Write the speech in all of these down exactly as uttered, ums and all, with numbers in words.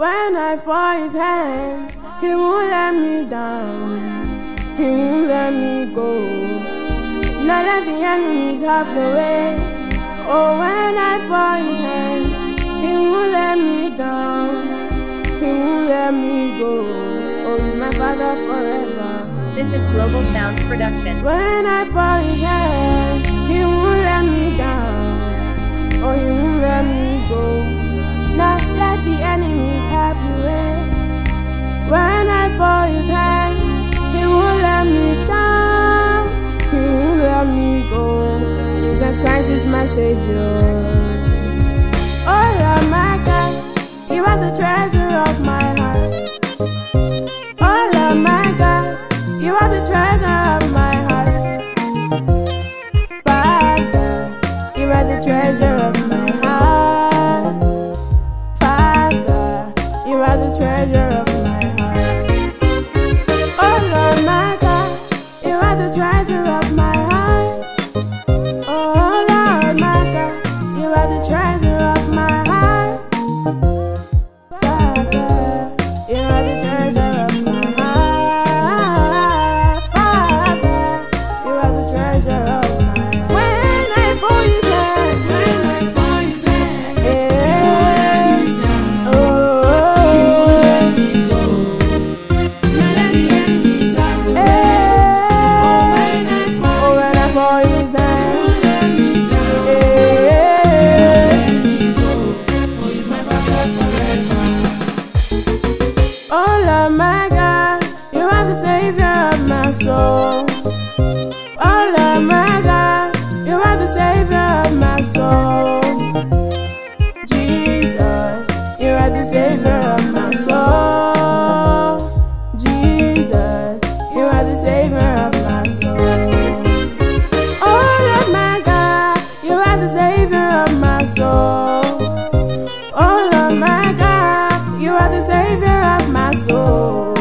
When I fall his hand, he won't let me down, he won't let me go. Not let the enemies have the way. Oh, when I fall his hand, he won't let me down, he won't let me go. Oh, he's my father forever. This is Global Sounds Production. When I fall his hand, he won't let me down, oh, he won't let me go. Not let the enemies have your way. When I fall his hands, he won't let me down, he won't let me go. Jesus Christ is my Savior. Oh Lord my God, you are the treasure of my heart. Oh Lord my God, you are the treasure of my heart. Father, you are the treasure of my heart. You are the treasure of my heart. Oh Lord my God, you are the treasure of my heart. Oh Lord my God, you are the treasure of my heart. Father, you are the treasure of my heart. Father, you are the treasure of my heart. When I fall his hand, when I fall his hand, yeah. Oh Lord my God, you are the Savior of my soul. Oh Lord my God, you are the Savior of my soul. Jesus, you are the Savior of my soul. Jesus, you are the Savior of my soul. Oh Lord my God, you are the Savior of my soul. Oh Lord my God, you are the Savior of my soul.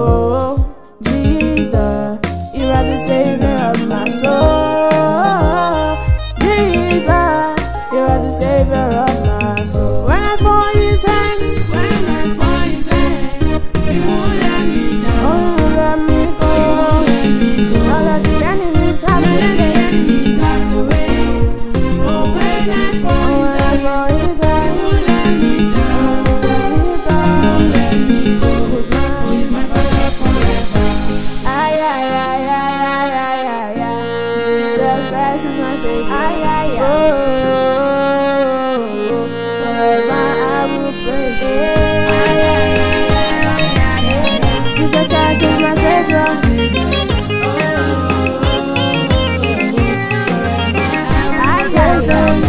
Jesus, you are the Savior of my soul. Jesus, you are the Savior of my soul. When I fall his hands, when I fall his hands, you won't let me down, oh, you won't let me go, you won't let me go. All of the enemies have the way, the enemies have the way. Oh, when I fall his hands, you won't let me down, you won't let me go. He's mine, oh, he's my father forever. Ay, ay, ay, ay, ay, ay, ay, ay. Jesus Christ is my Savior. Ay, ay, ay. Oh, forever I will praise Him. Ay, ay, ay, ay, ay, ay. Jesus Christ is my Savior. Oh, forever I will praise Him.